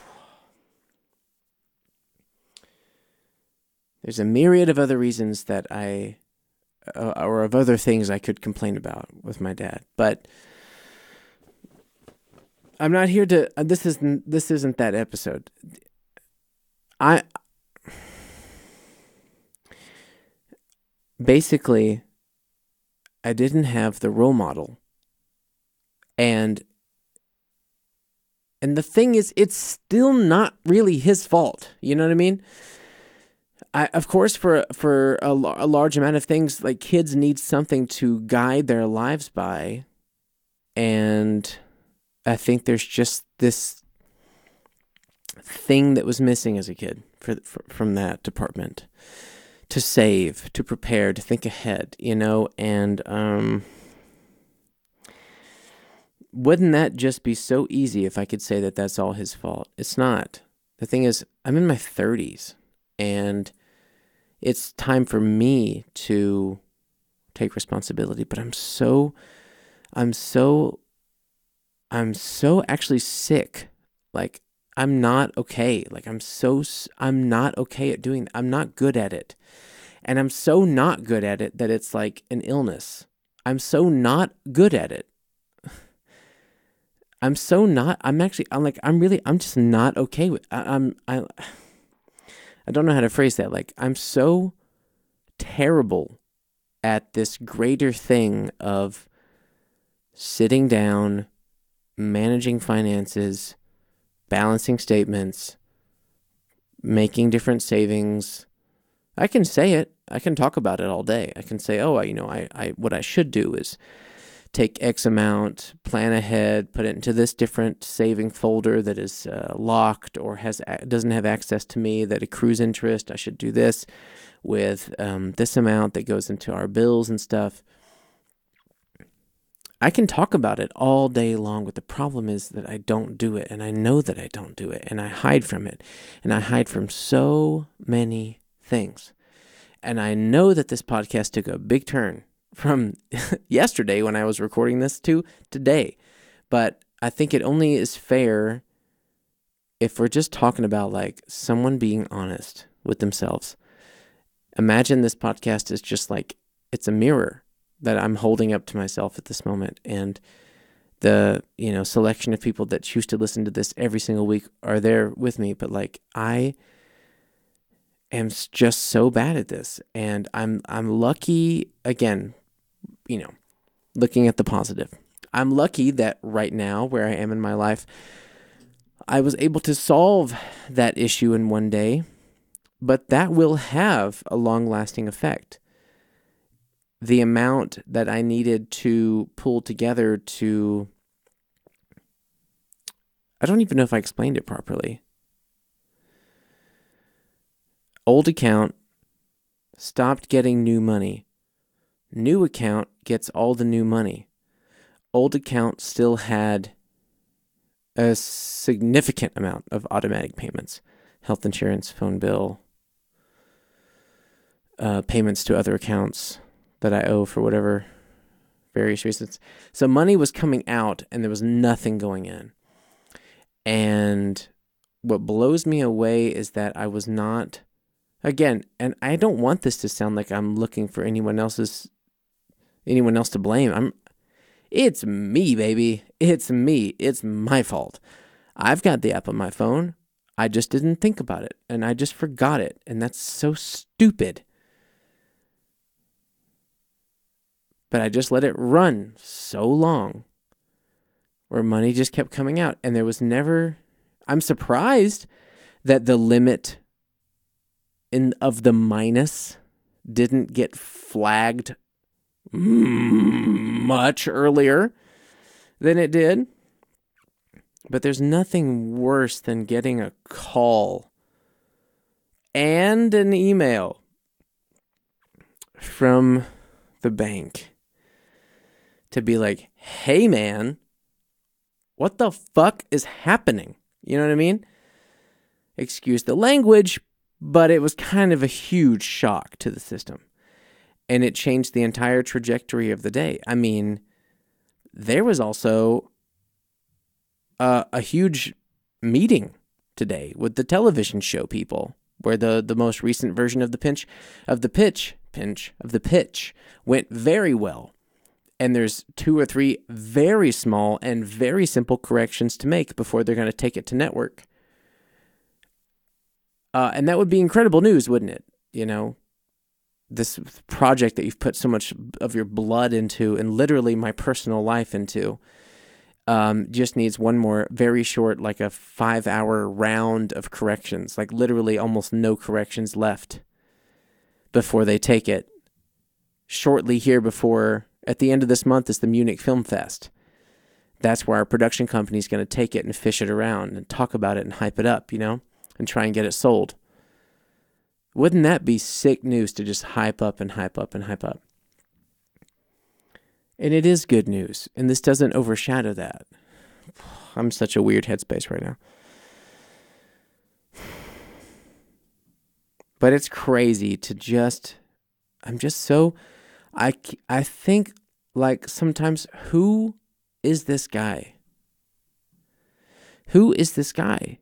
there's a myriad of other reasons that I, uh, or of other things I could complain about with my dad, but I'm not here to. Uh, this isn't. This isn't that episode. I basically, I didn't have the role model, and and the thing is, it's still not really his fault. You know what I mean? I, of course, for for a, a large amount of things, like kids need something to guide their lives by, and I think there's just this thing that was missing as a kid for, for, from that department. To save, to prepare, to think ahead, you know, and um, wouldn't that just be so easy if I could say that that's all his fault? It's not. The thing is, I'm in my thirties, and it's time for me to take responsibility, but I'm so, I'm so... I'm so actually sick. Like, I'm not okay. Like, I'm so, I'm not okay at doing that. I'm not good at it. And I'm so not good at it that it's like an illness. I'm so not good at it. I'm so not, I'm actually, I'm like, I'm really, I'm just not okay with, I, I'm, I, I don't know how to phrase that. Like, I'm so terrible at this greater thing of sitting down, managing finances, balancing statements, making different savings. I can say it. I can talk about it all day. I can say, oh, you know, I, I, what I should do is take X amount, plan ahead, put it into this different saving folder that is uh, locked or has doesn't have access to me, that accrues interest. I should do this with um, this amount that goes into our bills and stuff. I can talk about it all day long, but the problem is that I don't do it, and I know that I don't do it, and I hide from it, and I hide from so many things. And I know that this podcast took a big turn from yesterday when I was recording this to today. But I think it only is fair if we're just talking about like someone being honest with themselves. Imagine this podcast is just like, it's a mirror that I'm holding up to myself at this moment. And the, you know, selection of people that choose to listen to this every single week are there with me. But like, I am just so bad at this. And I'm, I'm lucky, again, you know, looking at the positive. I'm lucky that right now, where I am in my life, I was able to solve that issue in one day, but that will have a long-lasting effect. The amount that I needed to pull together to, I don't even know if I explained it properly. Old account stopped getting new money. New account gets all the new money. Old account still had a significant amount of automatic payments. Health insurance, phone bill, uh, payments to other accounts that I owe for whatever various reasons. So money was coming out and there was nothing going in. And what blows me away is that I was not, again, and I don't want this to sound like I'm looking for anyone else's anyone else to blame. I'm it's me, baby. It's me. It's my fault. I've got the app on my phone. I just didn't think about it and I just forgot it. And that's so stupid. But I just let it run so long where money just kept coming out. And there was never, I'm surprised that the limit in of the minus didn't get flagged much earlier than it did. But there's nothing worse than getting a call and an email from the bank to be like, hey man, what the fuck is happening? You know what I mean? Excuse the language, but it was kind of a huge shock to the system. And it changed the entire trajectory of the day. I mean, there was also a, a huge meeting today with the television show people, where the, the most recent version of the pinch of the pitch, pinch of the pitch went very well. And there's two or three very small and very simple corrections to make before they're going to take it to network. Uh, and that would be incredible news, wouldn't it? You know, this project that you've put so much of your blood into and literally my personal life into um, just needs one more very short, like a five hour round of corrections, like literally almost no corrections left before they take it. Shortly here before, at the end of this month, is the Munich Film Fest. That's where our production company is going to take it and fish it around and talk about it and hype it up, you know, and try and get it sold. Wouldn't that be sick news to just hype up and hype up and hype up? And it is good news, and this doesn't overshadow that. I'm in such a weird headspace right now. But it's crazy to just, I'm just so, I, I think like sometimes, who is this guy? Who is this guy?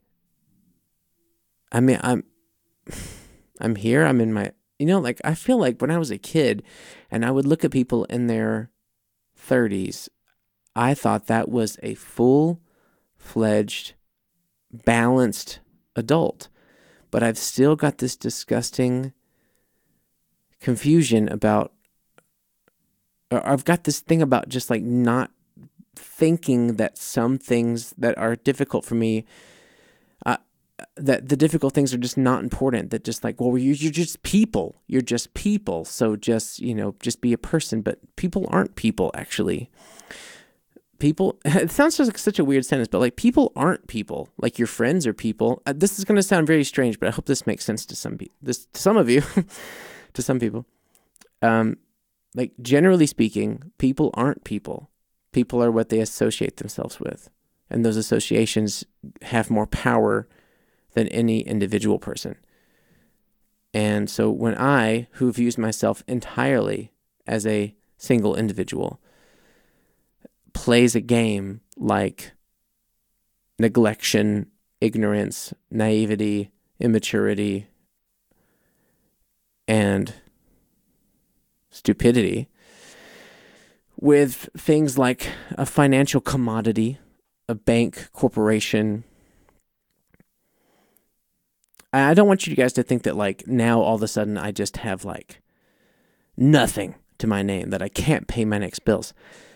I mean, I'm... I'm here, I'm in my, you know, like, I feel like when I was a kid and I would look at people in their thirties, I thought that was a full-fledged, balanced adult. But I've still got this disgusting confusion about, or I've got this thing about just like not thinking that some things that are difficult for me, uh, that the difficult things are just not important. That just like, well, you're, you're just people. You're just people. So just, you know, just be a person. But people aren't people, actually. People, it sounds just like such a weird sentence, but like people aren't people. Like your friends are people. Uh, this is going to sound very strange, but I hope this makes sense to some people, this to some of you, to some people. Um, like generally speaking, people aren't people. People are what they associate themselves with, and those associations have more power than any individual person. And so when I, who views myself entirely as a single individual, plays a game like neglection, ignorance, naivety, immaturity, and stupidity with things like a financial commodity, a bank, corporation. I don't want you guys to think that like now all of a sudden I just have like nothing to my name, that I can't pay my next bills.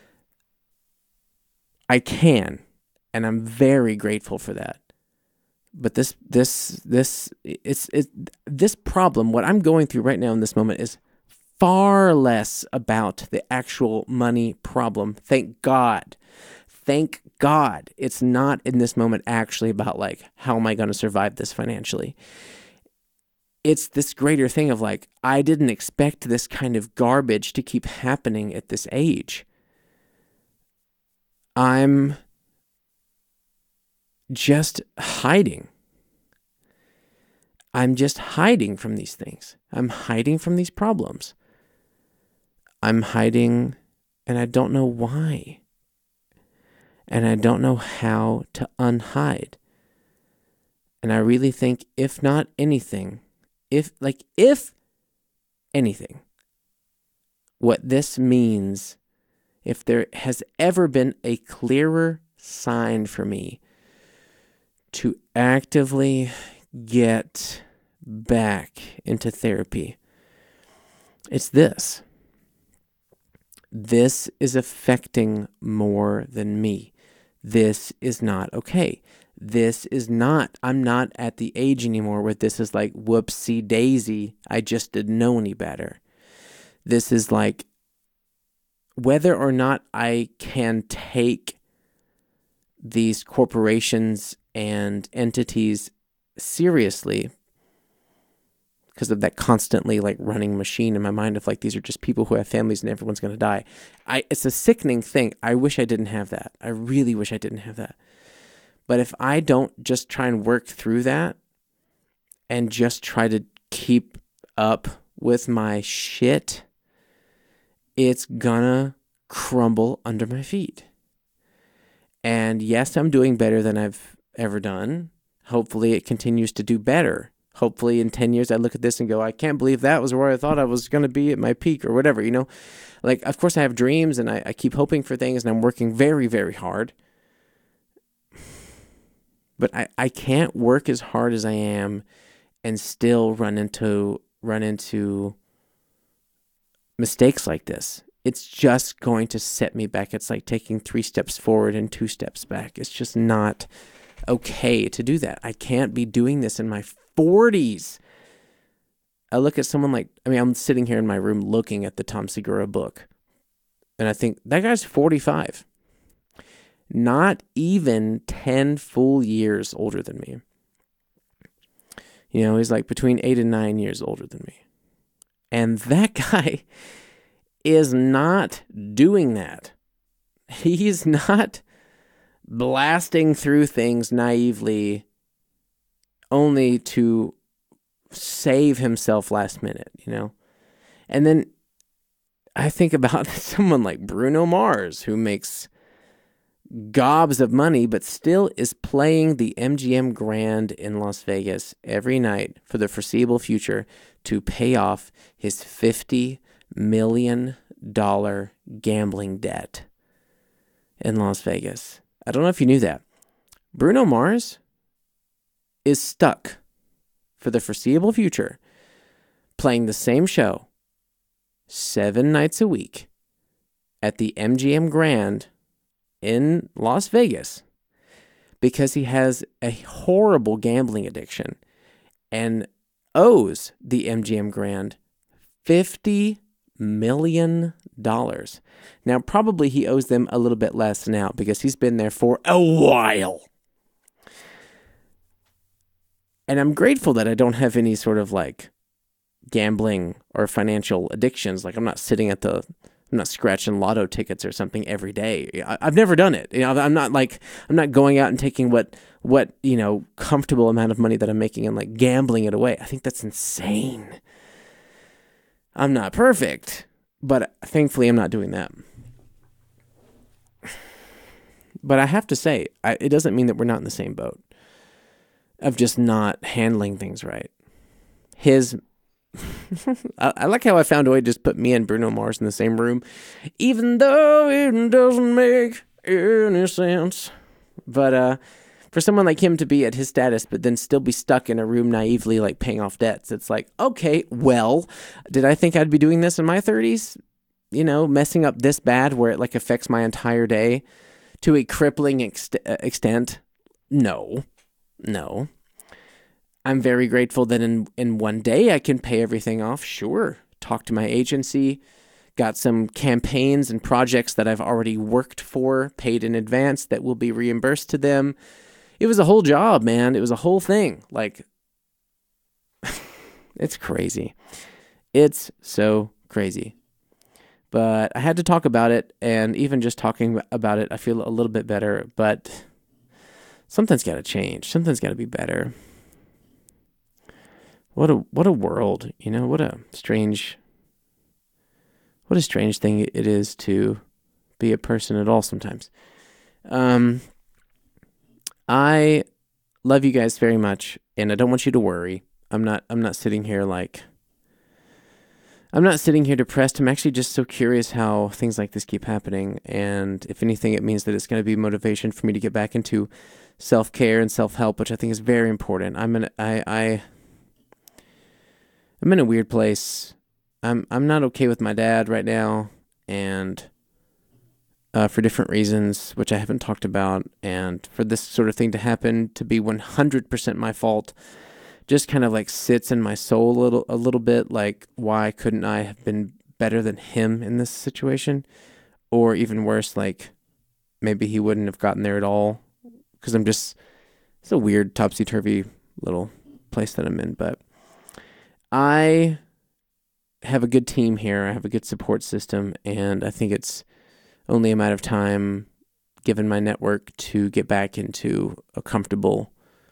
I can, and I'm very grateful for that. But this, this, this, it's, it, this problem, what I'm going through right now in this moment is far less about the actual money problem. Thank God. Thank God. It's not in this moment actually about like, how am I going to survive this financially? It's this greater thing of like, I didn't expect this kind of garbage to keep happening at this age. I'm just hiding. I'm just hiding from these things. I'm hiding from these problems. I'm hiding, and I don't know why. And I don't know how to unhide. And I really think, if not anything, if, like, if anything, what this means, if there has ever been a clearer sign for me to actively get back into therapy, it's this. This is affecting more than me. This is not okay. This is not, I'm not at the age anymore where this is like, whoopsie daisy, I just didn't know any better. This is like, whether or not I can take these corporations and entities seriously, because of that constantly like running machine in my mind of like, these are just people who have families and everyone's going to die. I, it's a sickening thing. I wish I didn't have that. I really wish I didn't have that. But if I don't just try and work through that and just try to keep up with my shit, it's gonna crumble under my feet. And yes, I'm doing better than I've ever done. Hopefully it continues to do better. Hopefully in ten years I look at this and go, I can't believe that was where I thought I was going to be at my peak or whatever, you know? Like, of course I have dreams and I, I keep hoping for things and I'm working very, very hard. But I, I can't work as hard as I am and still run into run into mistakes like this. It's just going to set me back. It's like taking three steps forward and two steps back. It's just not okay to do that. I can't be doing this in my forties. I look at someone like, I mean, I'm sitting here in my room looking at the Tom Segura book, and I think, that guy's forty-five. Not even ten full years older than me. You know, he's like between eight and nine years older than me. And that guy is not doing that. He's not blasting through things naively only to save himself last minute, you know? And then I think about someone like Bruno Mars, who makes gobs of money, but still is playing the M G M Grand in Las Vegas every night for the foreseeable future to pay off his fifty million dollar gambling debt in Las Vegas. I don't know if you knew that. Bruno Mars is stuck for the foreseeable future playing the same show seven nights a week at the M G M Grand in Las Vegas because he has a horrible gambling addiction and owes the M G M Grand fifty million dollars. Now, probably he owes them a little bit less now because he's been there for a while. And I'm grateful that I don't have any sort of like gambling or financial addictions. Like I'm not sitting at the, I'm not scratching lotto tickets or something every day. I, I've never done it. You know, I'm not like, I'm not going out and taking what, what, you know, comfortable amount of money that I'm making and like gambling it away. I think that's insane. I'm not perfect, but thankfully I'm not doing that. But I have to say, I, it doesn't mean that we're not in the same boat of just not handling things right. His, I, I like how I found a way to just put me and Bruno Mars in the same room, even though it doesn't make any sense. But uh, for someone like him to be at his status, but then still be stuck in a room naively, like paying off debts, it's like, okay, well, did I think I'd be doing this in my thirties? You know, messing up this bad where it like affects my entire day to a crippling ex- extent? No. No. I'm very grateful that in, in one day I can pay everything off. Sure. Talk to my agency. Got some campaigns and projects that I've already worked for, paid in advance that will be reimbursed to them. It was a whole job, man. It was a whole thing. Like, it's crazy. It's so crazy. But I had to talk about it, and even just talking about it, I feel a little bit better, but something's got to change. Something's got to be better. What a what a world, you know, what a strange what a strange thing it is to be a person at all sometimes. Um I love you guys very much, and I don't want you to worry. I'm not I'm not sitting here like I'm not sitting here depressed. I'm actually just so curious how things like this keep happening, and if anything, it means that it's going to be motivation for me to get back into self-care and self-help, which I think is very important. I'm in, I, I, I'm in a weird place. I'm, I'm not okay with my dad right now, and uh, for different reasons, which I haven't talked about, and for this sort of thing to happen, to be one hundred percent my fault, just kind of like sits in my soul a little, a little bit. Like, why couldn't I have been better than him in this situation? Or even worse, like maybe he wouldn't have gotten there at all. Because I'm just, it's a weird topsy-turvy little place that I'm in. But I have a good team here. I have a good support system. And I think it's only a matter of time, given my network, to get back into a comfortable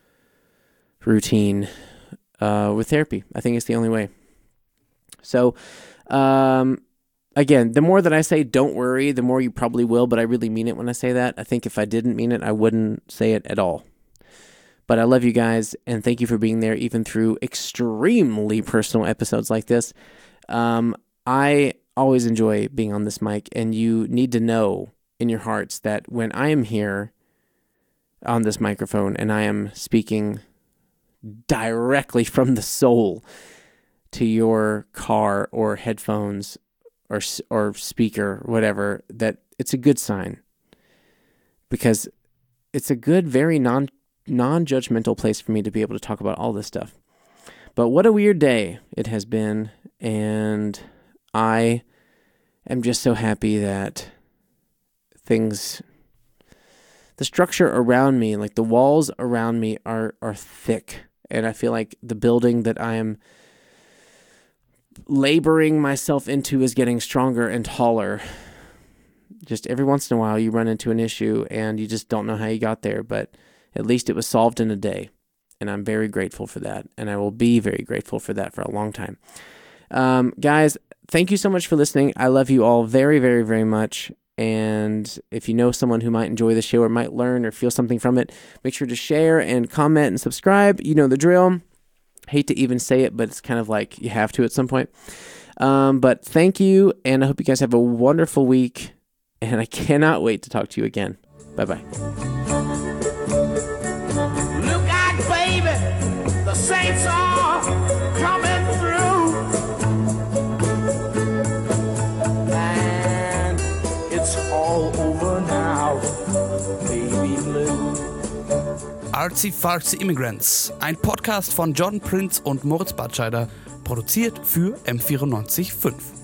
routine uh, with therapy. I think it's the only way. So, um, again, the more that I say don't worry, the more you probably will, but I really mean it when I say that. I think if I didn't mean it, I wouldn't say it at all. But I love you guys, and thank you for being there, even through extremely personal episodes like this. Um, I always enjoy being on this mic, and you need to know in your hearts that when I am here on this microphone and I am speaking directly from the soul to your car or headphones or or speaker, whatever, that it's a good sign, because it's a good, very non non-judgmental place for me to be able to talk about all this stuff. But what a weird day it has been, and I am just so happy that things, the structure around me, like the walls around me are are thick, and I feel like the building that I am laboring myself into is getting stronger and taller. Just every once in a while you run into an issue and you just don't know how you got there, but at least it was solved in a day, and I'm very grateful for that, and I will be very grateful for that for a long time. Um, guys, thank you so much for listening. I love you all very, very, very much. And if you know someone who might enjoy the show or might learn or feel something from it, make sure to share and comment and subscribe. You know the drill. Hate to even say it, but it's kind of like you have to at some point. Um, but thank you, and I hope you guys have a wonderful week, and I cannot wait to talk to you again. Bye-bye. Look out, baby, the saints are coming through, and it's all over now, baby blue. Artsy Fartsy Immigrants, ein Podcast von John Prince und Moritz Batscheider, produziert für M vierundneunzig Komma fünf.